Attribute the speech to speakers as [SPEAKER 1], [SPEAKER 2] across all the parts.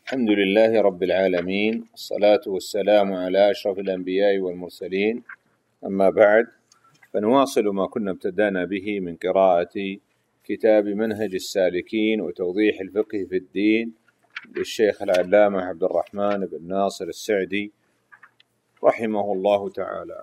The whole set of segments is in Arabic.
[SPEAKER 1] الحمد لله رب العالمين، الصلاة والسلام على أشرف الأنبياء والمرسلين. أما بعد، فنواصل ما كنا ابتدأنا به من قراءة كتاب منهج السالكين وتوضيح الفقه في الدين للشيخ العلامة عبد الرحمن بن ناصر السعدي رحمه الله تعالى.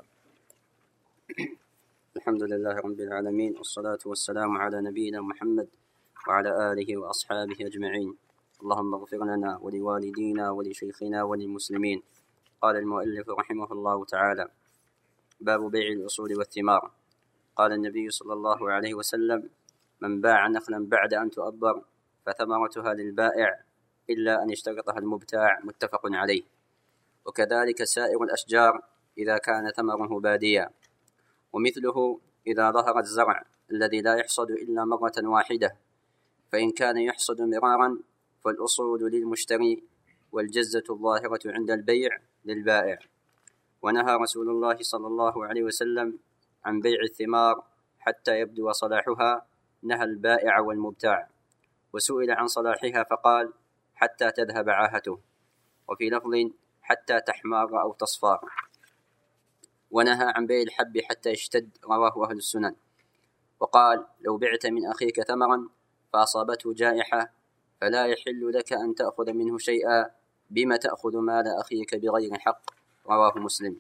[SPEAKER 2] الحمد لله رب العالمين، والصلاة والسلام على نبينا محمد وعلى آله وأصحابه أجمعين. اللهم اغفر لنا ولوالدينا ولشيخنا وللمسلمين. قال المؤلف رحمه الله تعالى: باب بيع الأصول والثمار. قال النبي صلى الله عليه وسلم: من باع نخلا بعد أن تؤبر فثمرتها للبائع إلا أن يشترطها المبتاع. متفق عليه. وكذلك سائر الأشجار إذا كان ثمره باديا، ومثله إذا ظهر الزرع الذي لا يحصد إلا مرة واحدة، فإن كان يحصد مرارا فالأصول للمشتري والجزة الظاهرة عند البيع للبائع. ونهى رسول الله صلى الله عليه وسلم عن بيع الثمار حتى يبدو صلاحها، نهى البائع والمبتاع. وسئل عن صلاحها فقال: حتى تذهب عاهته، وفي لفظ: حتى تحمار أو تصفار. ونهى عن بيع الحب حتى يشتد، رواه أهل السنن. وقال: لو بعت من أخيك ثمرا فأصابته جائحة فلا يحل لك أن تأخذ منه شيئا، بما تأخذ مال أخيك بغير حق، رواه مسلم.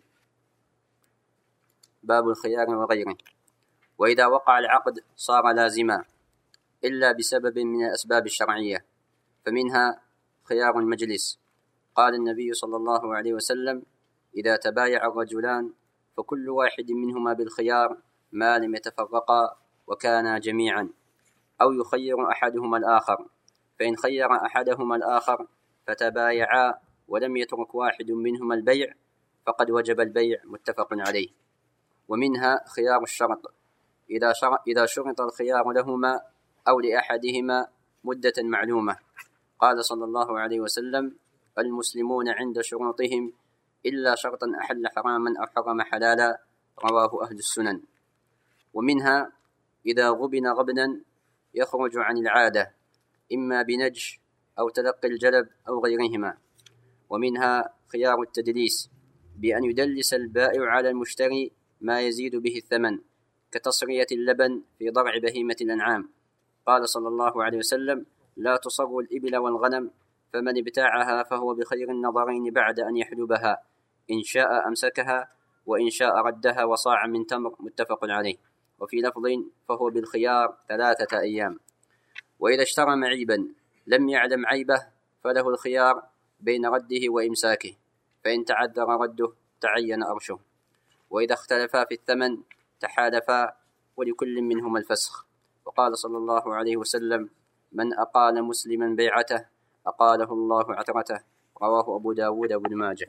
[SPEAKER 2] باب الخيار وغيره. وإذا وقع العقد صار لازما إلا بسبب من الأسباب الشرعية، فمنها خيار المجلس. قال النبي صلى الله عليه وسلم: إذا تبايع الرجلان فكل واحد منهما بالخيار ما لم يتفرقا وكانا جميعا، أو يخير أحدهما الآخر، فإن خير أحدهما الآخر فتبايعا ولم يترك واحد منهما البيع فقد وجب البيع. متفق عليه. ومنها خيار الشرط، إذا شرط الخيار لهما أو لأحدهما مدة معلومة. قال صلى الله عليه وسلم: المسلمون عند شروطهم إلا شرطا أحل حراما أو حرم حلالا، رواه أهل السنن. ومنها إذا غبن غبنا يخرج عن العادة، إما بنجش أو تلقي الجلب أو غيرهما. ومنها خيار التدليس، بأن يدلس البائع على المشتري ما يزيد به الثمن، كتصرية اللبن في ضرع بهيمة الأنعام. قال صلى الله عليه وسلم: لا تصروا الإبل والغنم، فمن ابتاعها فهو بخير النظرين بعد أن يحلبها، إن شاء أمسكها وإن شاء ردها وصاع من تمر. متفق عليه. وفي لفظ: فهو بالخيار 3 أيام. وإذا اشترى معيبا لم يعلم عيبه فله الخيار بين رده وإمساكه، فإن تعذر رده تعين أرشه. وإذا اختلفا في الثمن تحالفا، ولكل منهما الفسخ. وقال صلى الله عليه وسلم: من أقال مسلما بيعته أقاله الله عثرته، رواه أبو داود وابن ماجه.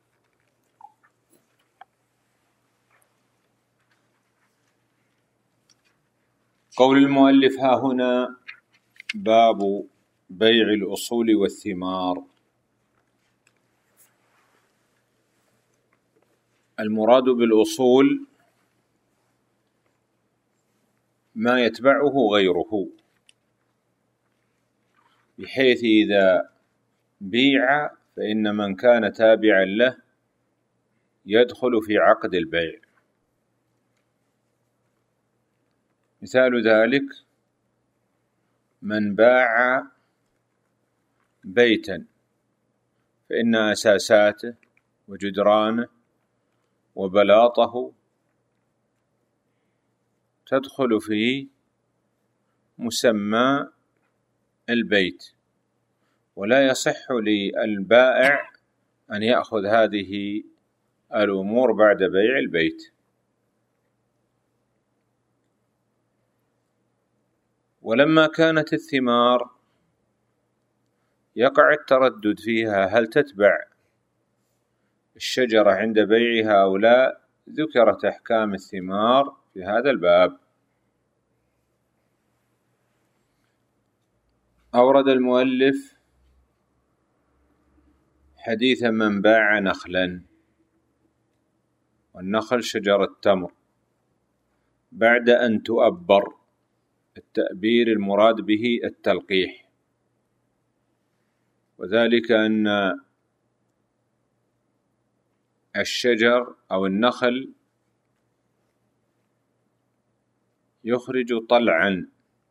[SPEAKER 1] قول المؤلف ها هنا: باب بيع الأصول والثمار. المراد بالأصول ما يتبعه غيره، بحيث إذا بيع فإن من كان تابعا له يدخل في عقد البيع. مثال ذلك: من باع بيتا فإن أساساته وجدرانه وبلاطه تدخل في مسمى البيت، ولا يصح للبائع أن يأخذ هذه الأمور بعد بيع البيت. ولما كانت الثمار يقع التردد فيها هل تتبع الشجرة عند بيعها أو لا، ذكرت أحكام الثمار في هذا الباب. أورد المؤلف حديث من باع نخلا، والنخل شجرة تمر، بعد أن تؤبر. التأبير المراد به التلقيح، وذلك أن الشجر أو النخل يخرج طلعا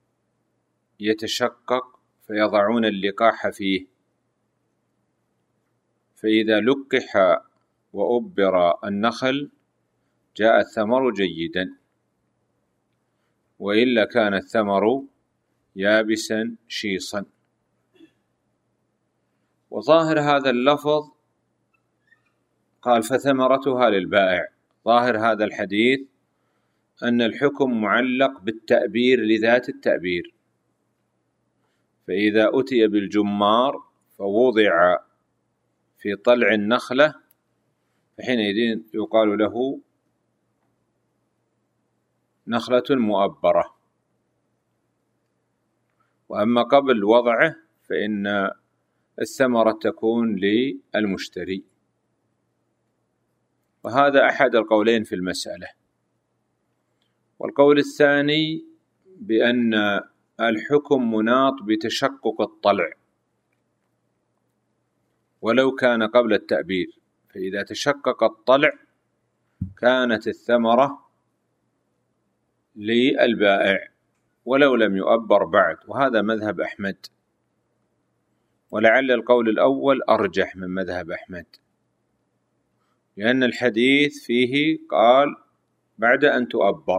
[SPEAKER 1] يتشقق فيضعون اللقاح فيه، فإذا لقح وأبر النخل جاء الثمر جيدا، وإلا كان الثمر يابسا شيصا. وظاهر هذا اللفظ قال فثمرتها للبائع، ظاهر هذا الحديث أن الحكم معلق بالتأبير لذات التأبير، فإذا أتي بالجمار فوضع في طلع النخلة فحينئذ يقال له نخلة مؤبرة، وأما قبل وضعه فإن الثمرة تكون للمشتري. وهذا أحد القولين في المسألة. والقول الثاني بأن الحكم مناط بتشقق الطلع ولو كان قبل التأبير، فإذا تشقق الطلع كانت الثمرة للبائع ولو لم يؤبر بعد، وهذا مذهب أحمد، ولعل القول الأول أرجح من مذهب أحمد، لأن الحديث فيه قال بعد أن تؤبر،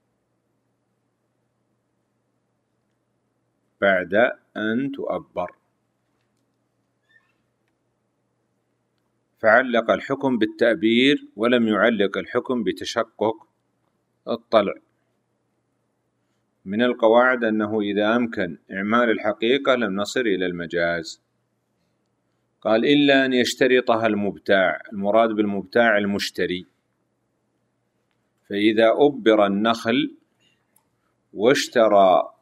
[SPEAKER 1] بعد أن تؤبر، فعلق الحكم بالتأبير ولم يعلق الحكم بتشقق الطلع. من القواعد أنه إذا أمكن إعمال الحقيقة لم نصل إلى المجاز. قال إلا أن يشترطها المبتاع، المراد بالمبتاع المشتري، فإذا أبر النخل واشترى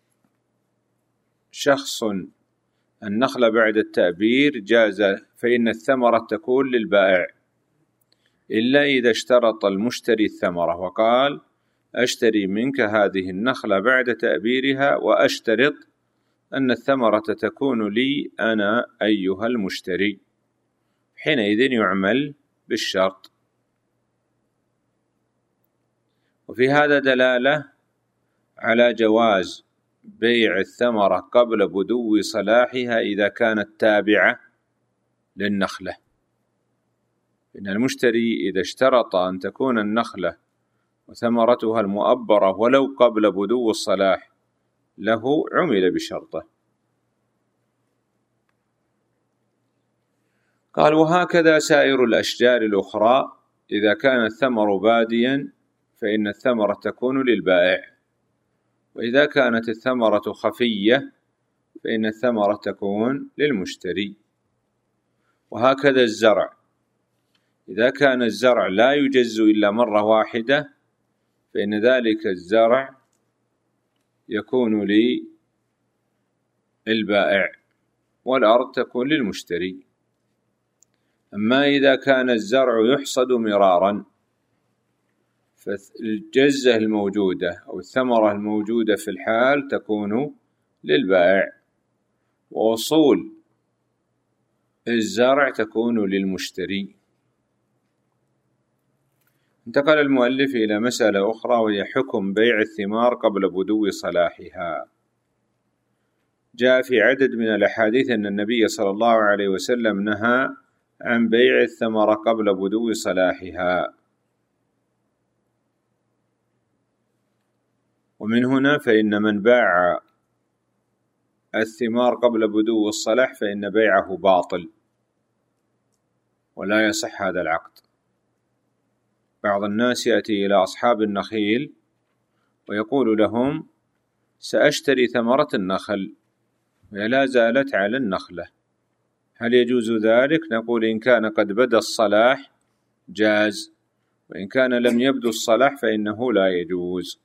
[SPEAKER 1] شخص النخل بعد التأبير جاز، فإن الثمرة تكون للبائع، إلا إذا اشترط المشتري الثمرة وقال أشتري منك هذه النخلة بعد تأبيرها وأشترط أن الثمرة تكون لي أنا أيها المشتري، حينئذ يعمل بالشرط. وفي هذا دلالة على جواز بيع الثمرة قبل بدو صلاحها إذا كانت تابعة للنخلة، إن المشتري إذا اشترط أن تكون النخلة وثمرتها المؤبرة ولو قبل بدو الصلاح له عمل بشرطه. قال وهكذا سائر الأشجار الأخرى إذا كان الثمر باديا فإن الثمرة تكون للبائع، وإذا كانت الثمرة خفية فإن الثمرة تكون للمشتري. وهكذا الزرع إذا كان الزرع لا يجز إلا مرة واحدة فإن ذلك الزرع يكون للبائع والأرض تكون للمشتري. أما إذا كان الزرع يحصد مرارا فالجزة الموجودة أو الثمرة الموجودة في الحال تكون للبائع، وأصول الزرع تكون للمشتري. انتقل المؤلف إلى مسألة أخرى وهي حكم بيع الثمار قبل بدو صلاحها. جاء في عدد من الأحاديث أن النبي صلى الله عليه وسلم نهى عن بيع الثمرة قبل بدو صلاحها، ومن هنا فإن من باع الثمار قبل بدو الصلاح فإن بيعه باطل ولا يصح هذا العقد. بعض الناس يأتي إلى أصحاب النخيل ويقول لهم سأشتري ثمرة النخل وهي لا زالت على النخلة، هل يجوز ذلك؟ نقول إن كان قد بدا الصلاح جاز، وإن كان لم يبدو الصلاح فإنه لا يجوز.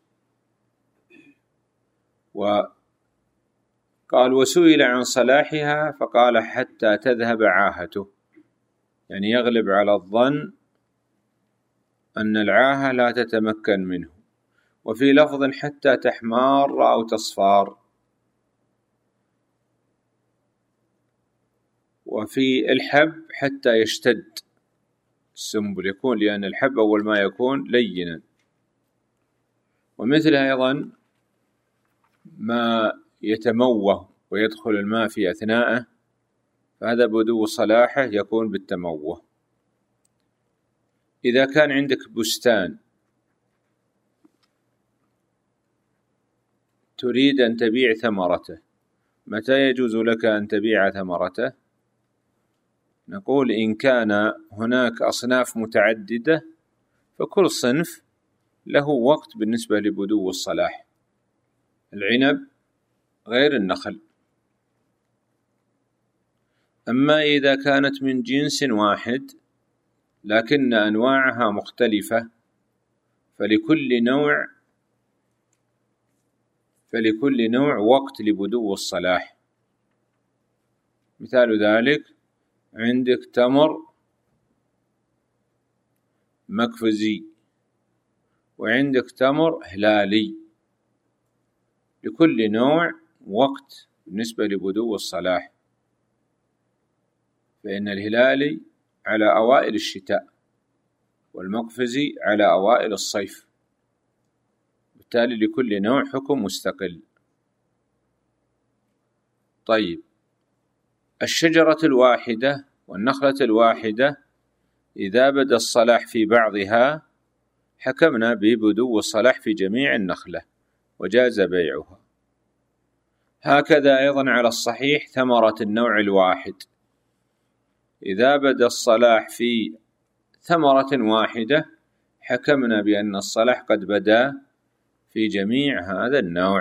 [SPEAKER 1] وقال وسئل عن صلاحها فقال حتى تذهب عاهته، يعني يغلب على الظن أن العاهة لا تتمكن منه. وفي لفظ حتى تحمار أو تصفار. وفي الحب حتى يشتد السنبل، يكون لأن الحب أول ما يكون لينا. ومثل أيضا ما يتموه ويدخل الماء في أثناءه، فهذا بدو صلاحه يكون بالتموه. إذا كان عندك بستان تريد أن تبيع ثمرته، متى يجوز لك أن تبيع ثمرته؟ نقول إن كان هناك أصناف متعددة فكل صنف له وقت بالنسبة لبدو الصلاح. العنب غير النخل. أما إذا كانت من جنس واحد لكن أنواعها مختلفة فلكل نوع وقت لبدو الصلاح. مثال ذلك عندك تمر مكفزي وعندك تمر هلالي، لكل نوع وقت بالنسبة لبدو الصلاح. فإن الهلالي على أوائل الشتاء والمقفزي على أوائل الصيف، بالتالي لكل نوع حكم مستقل. طيب، الشجرة الواحدة والنخلة الواحدة إذا بدا الصلاح في بعضها حكمنا ببدو الصلاح في جميع النخلة وجاز بيعها. هكذا أيضا على الصحيح ثمرة النوع الواحد، إذا بدا الصلاح في ثمرة واحدة حكمنا بأن الصلاح قد بدا في جميع هذا النوع.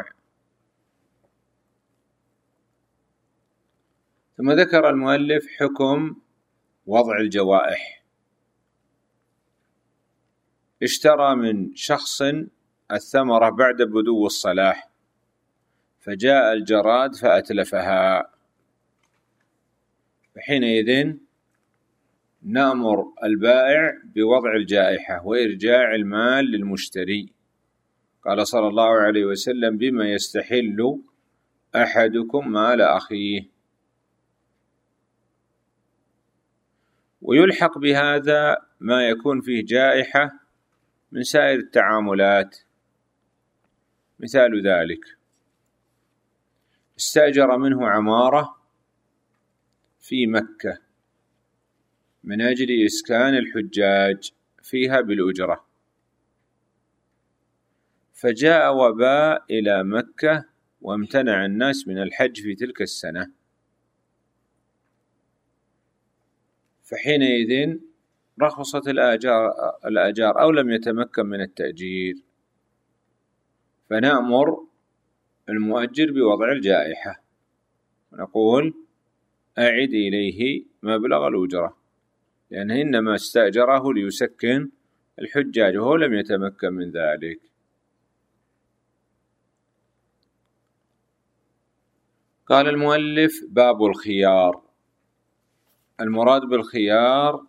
[SPEAKER 1] ثم ذكر المؤلف حكم وضع الجوائح. اشترى من شخص الثمرة بعد بدو الصلاح فجاء الجراد فأتلفها، فحينئذ نأمر البائع بوضع الجائحة وإرجاع المال للمشتري. قال صلى الله عليه وسلم: بما يستحل أحدكم مال أخيه. ويلحق بهذا ما يكون فيه جائحة من سائر التعاملات. مثال ذلك استأجر منه عمارة في مكة من أجل إسكان الحجاج فيها بالأجرة، فجاء وباء إلى مكة وامتنع الناس من الحج في تلك السنة، فحينئذ رخصت الآجار أو لم يتمكن من التأجير، فنأمر المؤجر بوضع الجائحة ونقول: أعد إليه مبلغ الأجرة، لأنه إنما استأجره ليسكن الحجاج وهو لم يتمكن من ذلك. قال المؤلف: باب الخيار. المراد بالخيار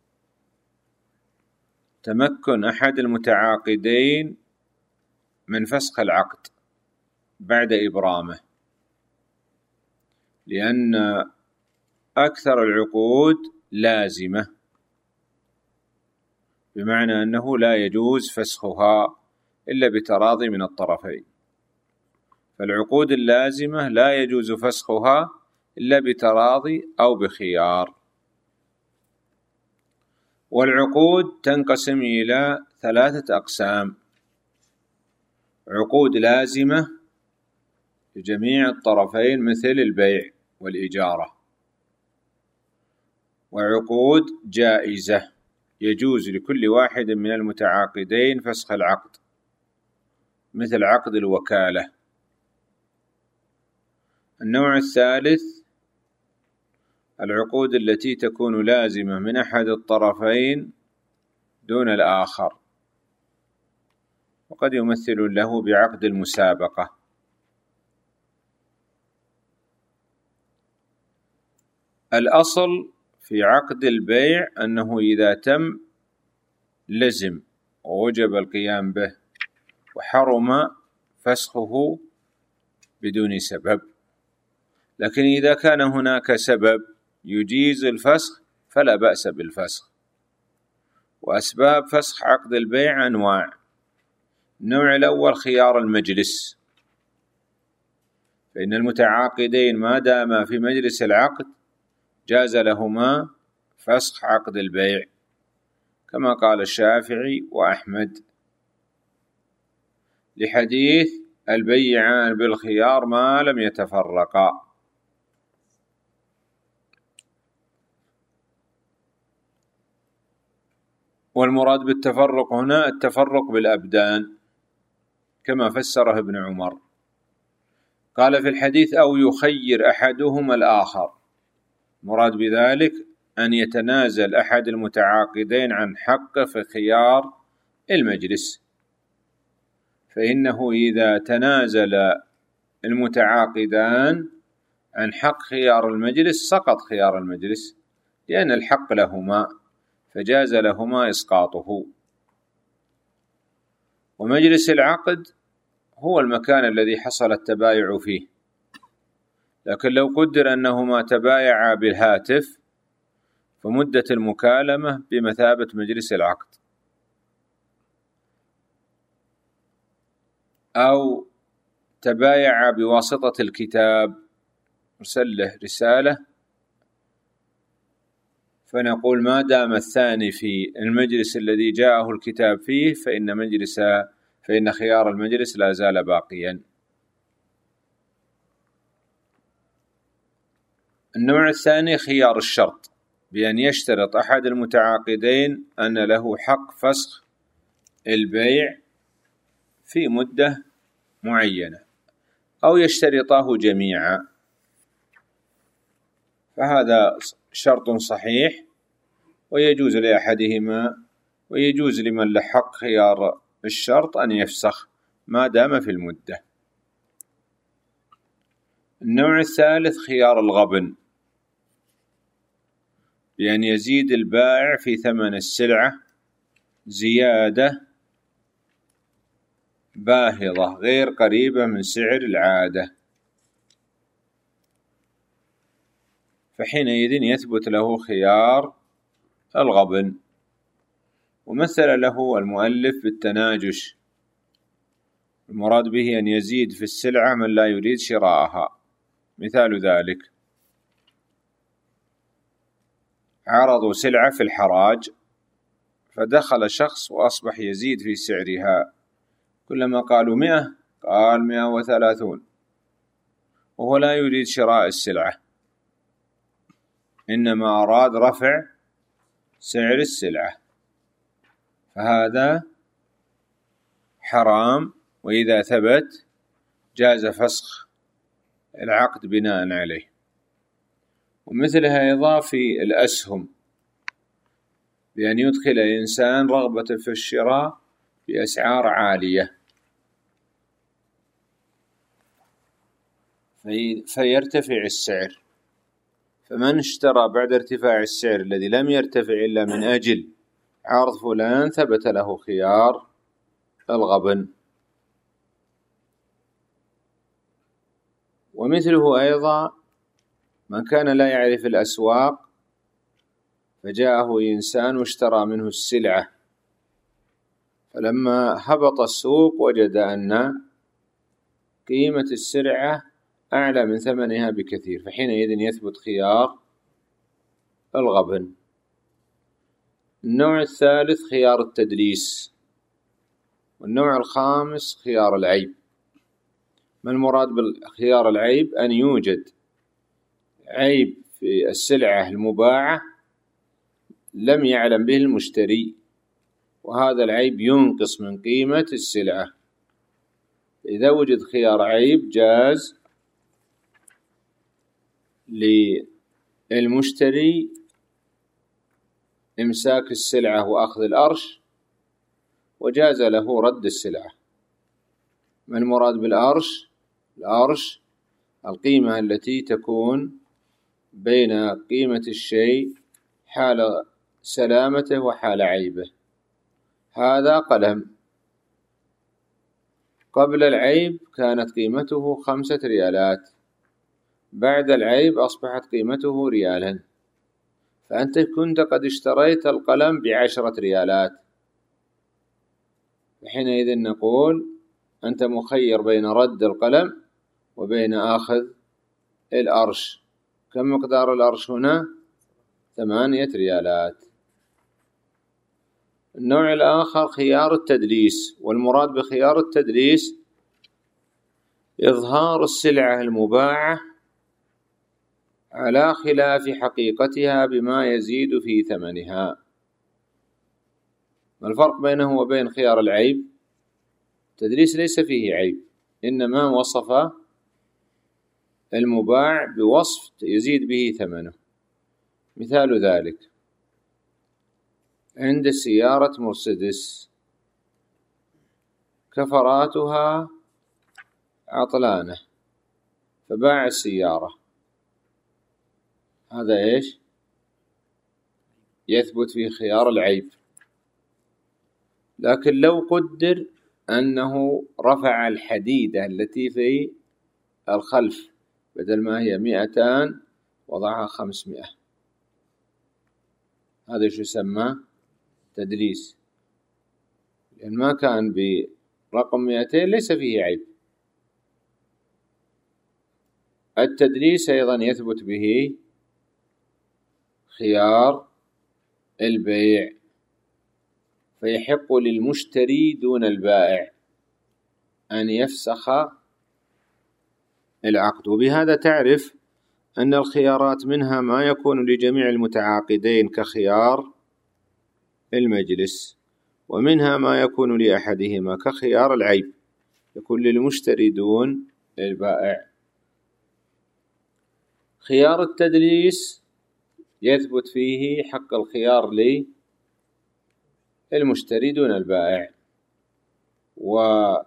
[SPEAKER 1] تمكن أحد المتعاقدين من فسخ العقد بعد إبرامه، لأن أكثر العقود لازمة، بمعنى أنه لا يجوز فسخها إلا بتراضي من الطرفين، فالعقود اللازمة لا يجوز فسخها إلا بتراضي أو بخيار. والعقود تنقسم إلى 3 أقسام: عقود لازمة لجميع الطرفين مثل البيع والإجارة، وعقود جائزة يجوز لكل واحد من المتعاقدين فسخ العقد مثل عقد الوكالة. النوع الثالث العقود التي تكون لازمة من أحد الطرفين دون الآخر، وقد يمثل له بعقد المسابقة. الأصل في عقد البيع أنه إذا تم لزم ووجب القيام به، وحرم فسخه بدون سبب. لكن إذا كان هناك سبب يجيز الفسخ فلا بأس بالفسخ. وأسباب فسخ عقد البيع أنواع. النوع الأول خيار المجلس، فإن المتعاقدين ما داما في مجلس العقد جاز لهما فسخ عقد البيع، كما قال الشافعي وأحمد لحديث البيعان بالخيار ما لم يتفرقا. والمراد بالتفرق هنا التفرق بالأبدان كما فسره ابن عمر، قال في الحديث أو يخير أحدهما الآخر، مراد بذلك أن يتنازل أحد المتعاقدين عن حقه في خيار المجلس، فإنه إذا تنازل المتعاقدان عن حق خيار المجلس سقط خيار المجلس، لأن الحق لهما فجاز لهما إسقاطه. ومجلس العقد هو المكان الذي حصل التبايع فيه، لكن لو قدر أنهما تبايعا بالهاتف فمدة المكالمة بمثابة مجلس العقد، أو تبايعا بواسطة الكتاب، أرسل له رسالة، فنقول ما دام الثاني في المجلس الذي جاءه الكتاب فيه فإن خيار المجلس لا زال باقيا. النوع الثاني خيار الشرط، بأن يشترط أحد المتعاقدين أن له حق فسخ البيع في مدة معينة، أو يشترطاه جميعا، فهذا شرط صحيح ويجوز لأحدهما، ويجوز لمن له حق خيار الشرط أن يفسخ ما دام في المدة. النوع الثالث خيار الغبن، بأن يزيد البائع في ثمن السلعة زيادة باهظة غير قريبة من سعر العادة، فحينئذ يثبت له خيار الغبن. ومثل له المؤلف بالتناجش، المراد به أن يزيد في السلعة من لا يريد شراءها. مثال ذلك عرضوا سلعة في الحراج، فدخل شخص وأصبح يزيد في سعرها، كلما قالوا 100 قال 130، وهو لا يريد شراء السلعة، إنما أراد رفع سعر السلعة، فهذا حرام. وإذا ثبت جاز فسخ العقد بناء عليه. ومثلها أيضا في الأسهم، بأن يدخل إنسان رغبة في الشراء بأسعار عالية فيرتفع السعر، فمن اشترى بعد ارتفاع السعر الذي لم يرتفع إلا من أجل عرض فلان ثبت له خيار الغبن. ومثله أيضا من كان لا يعرف الأسواق فجاءه إنسان واشترى منه السلعة، فلما هبط السوق وجد أن قيمة السلعة أعلى من ثمنها بكثير، فحينئذ يثبت خيار الغبن. النوع الثالث خيار التدليس. والنوع الخامس خيار العيب. ما المراد بالخيار العيب؟ أن يوجد عيب في السلعة المباعة لم يعلم به المشتري، وهذا العيب ينقص من قيمة السلعة. إذا وجد خيار عيب جاز للمشتري إمساك السلعة وأخذ الأرش، وجاز له رد السلعة. ما المراد بالأرش؟ الأرش القيمة التي تكون بين قيمة الشيء حال سلامته وحال عيبه. هذا قلم قبل العيب كانت قيمته 5 ريالات، بعد العيب أصبحت قيمته ريالا، فأنت كنت قد اشتريت القلم ب10 ريالات، حينئذ نقول أنت مخير بين رد القلم وبين آخذ الأرش. كم مقدار الأرش هنا؟ 8 ريالات. النوع الآخر خيار التدليس، والمراد بخيار التدليس إظهار السلعة المباعة على خلاف حقيقتها بما يزيد في ثمنها. ما الفرق بينه وبين خيار العيب؟ التدليس ليس فيه عيب، إنما وصف المباع بوصف يزيد به ثمنه. مثال ذلك عند سيارة مرسيدس كفراتها عطلانة فباع السيارة، هذا إيش؟ يثبت فيه خيار العيب. لكن لو قدر أنه رفع الحديدة التي في الخلف بدل ما هي 200 وضعها 500، هذا شو يسمى؟ تدليس، لأن ما كان برقم 200 ليس فيه عيب. التدليس أيضا يثبت به خيار البيع، فيحق للمشتري دون البائع أن يفسخ العقد. وبهذا تعرف أن الخيارات منها ما يكون لجميع المتعاقدين كخيار المجلس، ومنها ما يكون لأحدهما كخيار العيب، يكون للمشتري دون البائع. خيار التدليس يثبت فيه حق الخيار للمشتري دون البائع. ومثل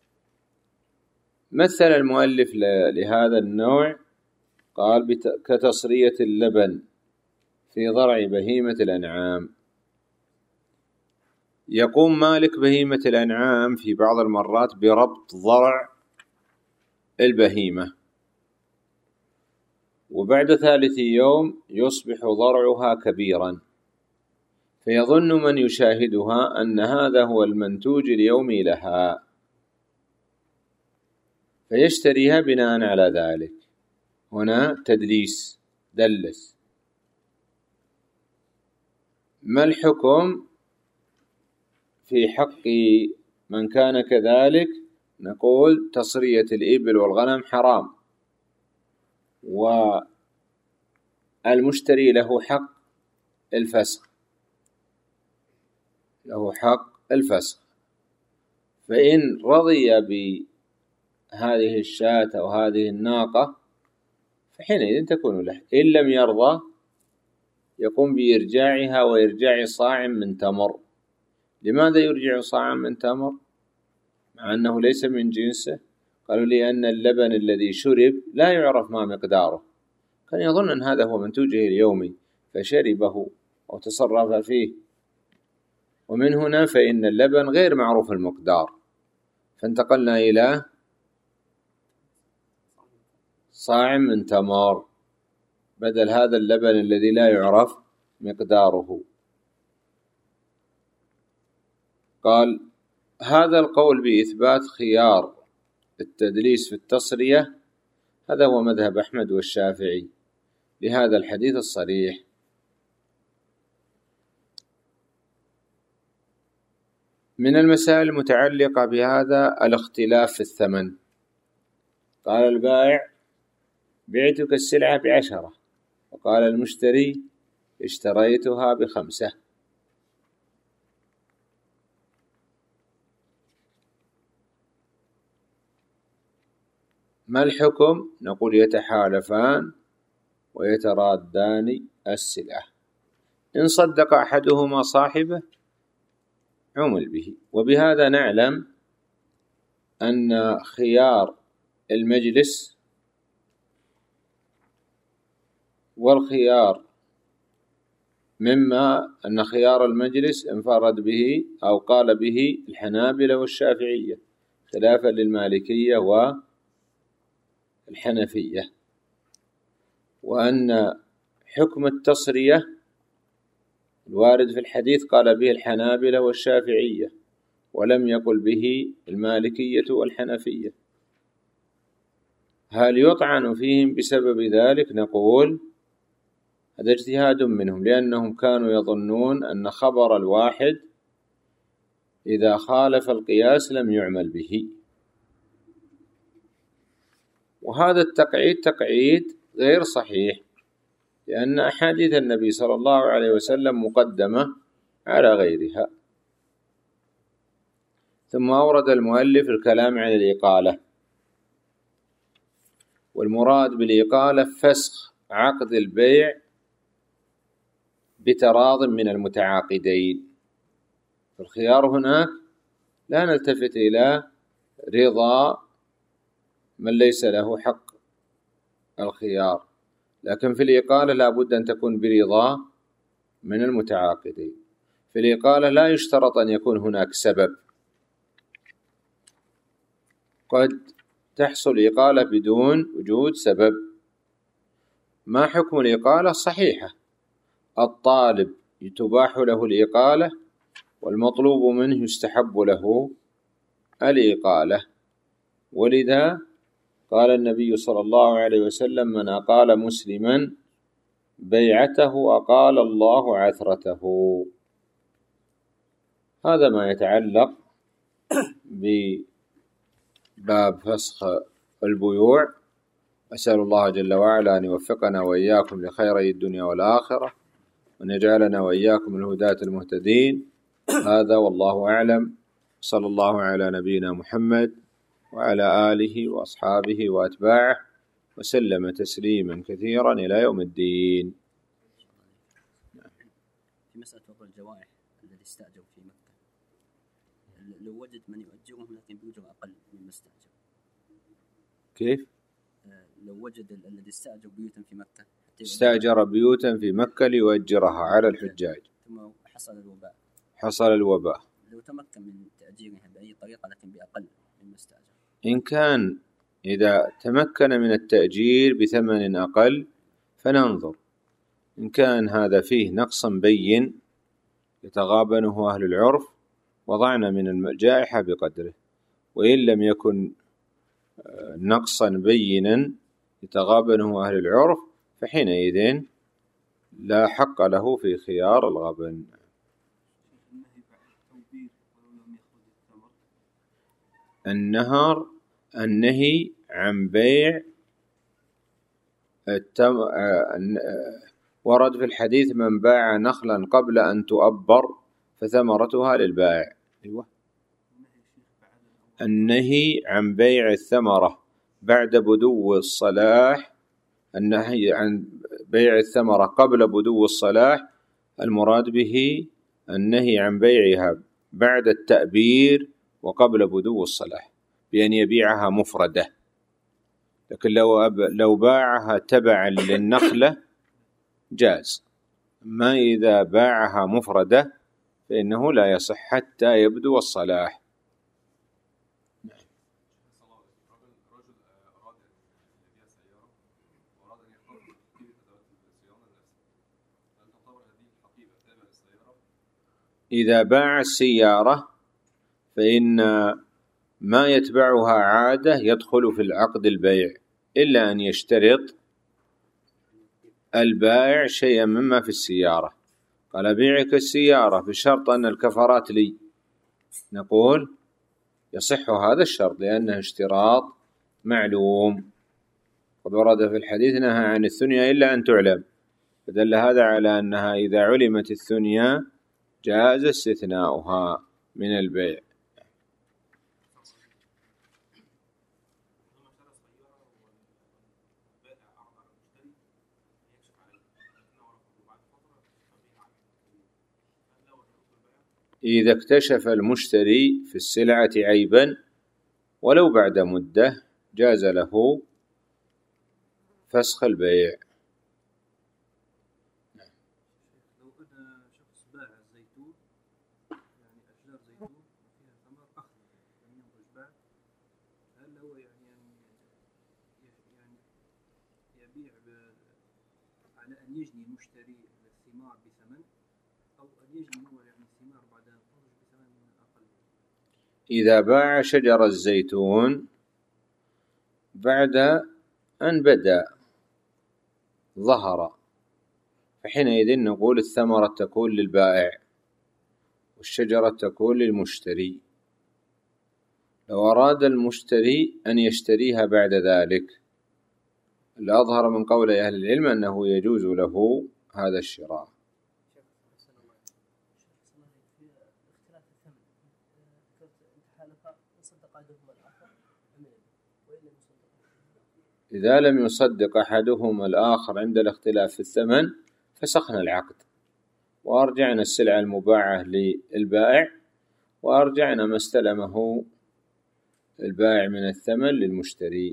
[SPEAKER 1] المؤلف لهذا النوع قال كتصرية اللبن في ضرع بهيمة الأنعام. يقوم مالك بهيمة الأنعام في بعض المرات بربط ضرع البهيمة، وبعد 3 يوم يصبح ضرعها كبيرا، فيظن من يشاهدها أن هذا هو المنتوج اليومي لها، فيشتريها بناء على ذلك. هنا تدليس، دلس. ما الحكم في حق من كان كذلك؟ نقول تصرية الإبل والغنم حرام، والمشتري له حق الفسخ، له حق الفسخ. فإن رضي بهذه الشاة أو هذه الناقة فحينئذ تكون له، إن لم يرضى يقوم بإرجاعها وإرجاع صاع من تمر. لماذا يرجع صاعا من تمر مع أنه ليس من جنسه؟ قالوا لأن اللبن الذي شرب لا يعرف ما مقداره، كان يظن أن هذا هو منتوجه اليومي فشربه وتصرف فيه، ومن هنا فإن اللبن غير معروف المقدار، فانتقلنا إلى صاع من تمر بدل هذا اللبن الذي لا يعرف مقداره. قال هذا القول بإثبات خيار التدليس في التصرية هذا هو مذهب أحمد والشافعي لهذا الحديث الصريح. من المسائل المتعلقة بهذا الاختلاف في الثمن. قال البائع بعتك السلعة ب10، وقال المشتري اشتريتها ب5. ما الحكم؟ نقول يتحالفان ويترادان السلعة، إن صدق أحدهما صاحبه عمل به. وبهذا نعلم أن خيار المجلس والخيار مما أن خيار المجلس انفرد به أو قال به الحنابلة والشافعية خلافا للمالكية والحنفية، وأن حكم التصرية الوارد في الحديث قال به الحنابلة والشافعية، ولم يقل به المالكية والحنفية. هل يطعن فيهم بسبب ذلك؟ نقول هذا اجتهاد منهم، لأنهم كانوا يظنون أن خبر الواحد إذا خالف القياس لم يعمل به، وهذا التقعيد تقعيد غير صحيح، لأن أحاديث النبي صلى الله عليه وسلم مقدمة على غيرها. ثم أورد المؤلف الكلام عن الإقالة، والمراد بالإقالة فسخ عقد البيع بتراض من المتعاقدين. الخيار هناك لا نلتفت إلى رضا من ليس له حق الخيار، لكن في الإقالة لا بد أن تكون برضا من المتعاقدين. في الإقالة لا يشترط أن يكون هناك سبب، قد تحصل إقالة بدون وجود سبب. ما حكم الإقالة؟ صحيحة، الطالب تباح له الإقالة، والمطلوب منه يستحب له الإقالة. ولذا قال النبي صلى الله عليه وسلم: من أقال مسلما بيعته أقال الله عثرته. هذا ما يتعلق بباب فسخ البيوع. أسأل الله جل وعلا أن يوفقنا وإياكم لخيري الدنيا والآخرة، وأن يجعلنا وإياكم الهداة المهتدين. هذا والله أعلم، صلى الله على نبينا محمد وعلى آله وأصحابه وأتباعه وسلم تسليما كثيرا إلى يوم الدين.
[SPEAKER 2] في مسألة وضع الجوائح الذي استأجر في مكة، لو وجد من يؤجرهم لكن بأجر أقل مما استأجر،
[SPEAKER 1] كيف؟
[SPEAKER 2] لو وجد الذي استأجر بيوتا في مكة،
[SPEAKER 1] استأجر بيوتا في مكة ليؤجرها على الحجاج، ثم حصل الوباء،
[SPEAKER 2] لو تمكن من تأجيرها بأي طريقة لكن بأقل مما استأجر،
[SPEAKER 1] إن كان إذا تمكن من التأجير بثمن أقل فننظر، إن كان هذا فيه نقصا بين يتغابنه أهل العرف وضعنا من الجائحة بقدره، وإن لم يكن نقصا بينا يتغابنه أهل العرف فحينئذ لا حق له في خيار الغبن. النهي عن بيع ورد في الحديث: من باع نخلا قبل أن تؤبر فثمرتها للبائع. النهي عن بيع الثمرة بعد بدو الصلاح، النهي عن بيع الثمرة قبل بدو الصلاح المراد به النهي عن بيعها بعد التأبير وقبل بدو الصلاح، بأن يبيعها مفردة. لكن لو باعها تبعا للنخلة جاز، ما إذا باعها مفردة فإنه لا يصح حتى يبدو الصلاح. إذا باع السيارة فإن ما يتبعها عادة يدخل في العقد البيع، إلا أن يشترط البائع شيئا مما في السيارة. قال: بيعك السيارة بشرط أن الكفرات لي، نقول يصح هذا الشرط لأنه اشتراط معلوم. قد ورد في الحديث: نهى عن الثنيا إلا أن تعلم، فدل هذا على أنها إذا علمت الثنيا جاز استثناؤها من البيع. إذا اكتشف المشتري في السلعة عيبا ولو بعد مدة جاز له فسخ البيع.
[SPEAKER 3] لو أنا شخص باع الزيتون، يعني أشجار زيتون فيها ثمر أخضر لم ينضج بعد، هل هو يعني يبيع على أن يجني المشتري الثمار بثمن، أو يجي هو يعني الثمار بعد خروج بثمن أقل؟
[SPEAKER 1] إذا باع شجر الزيتون بعد أن بدأ ظهر، فحينئذ نقول الثمرة تكون للبائع والشجرة تكون للمشتري. لو أراد المشتري أن يشتريها بعد ذلك، الأظهر من قول أهل العلم أنه يجوز له هذا الشراء. إذا لم يصدق أحدهما الآخر عند الاختلاف في الثمن فسخنا العقد، وأرجعنا السلعة المباعة للبائع، وأرجعنا ما استلمه البائع من الثمن للمشتري.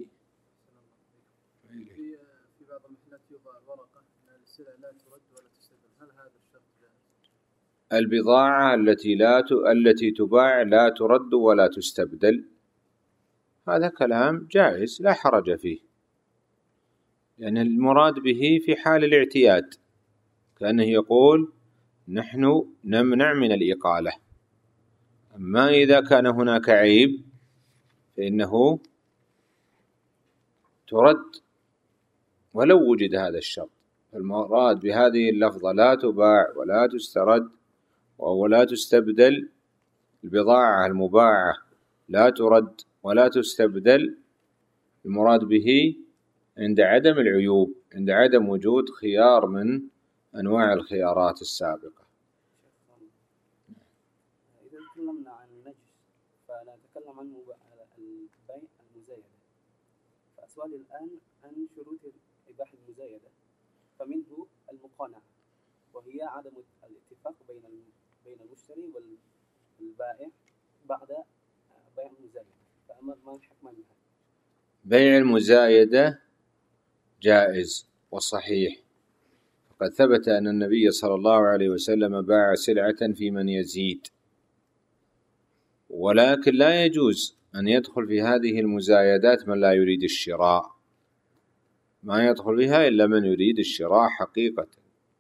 [SPEAKER 3] في بعض المحلات يوضع ورقة أن السلع لا ترد ولا تستبدل، هل هذا الشرط جائز؟
[SPEAKER 1] البضاعة التي تباع لا ترد ولا تستبدل، هذا كلام جائز لا حرج فيه، يعني المراد به في حال الاعتياد، كأنه يقول نحن نمنع من الإقالة. أما إذا كان هناك عيب فإنه ترد ولو وجد هذا الشرط. المراد بهذه اللفظة لا تباع ولا تسترد ولا تستبدل، البضاعة المباعة لا ترد ولا تستبدل، المراد به عند عدم العيوب، عند عدم وجود خيار من أنواع الخيارات السابقة.
[SPEAKER 4] إذا تكلمنا عن النجس فنتكلم عن البيع المزايدة، فسؤالي الآن عن شروط إباحة المزايدة، فمنه المقانعة وهي عدم الاتفاق بين المشتري والبائع بعد بيع المزايدة، فما الحكمة منها؟
[SPEAKER 1] بيع المزايدة جائز وصحيح، فقد ثبت أن النبي صلى الله عليه وسلم باع سلعة في من يزيد، ولكن لا يجوز أن يدخل في هذه المزايدات من لا يريد الشراء، ما يدخل بها إلا من يريد الشراء حقيقة.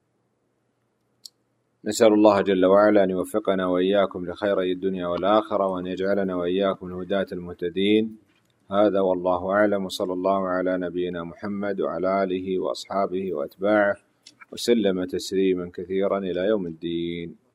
[SPEAKER 1] نسأل الله جل وعلا أن يوفقنا وإياكم لخيري الدنيا والآخرة، وأن يجعلنا وإياكم الهداة المهتدين. هذا والله أعلم، وصلى الله على نبينا محمد وعلى آله وأصحابه وأتباعه وسلم تسليما كثيرا إلى يوم الدين.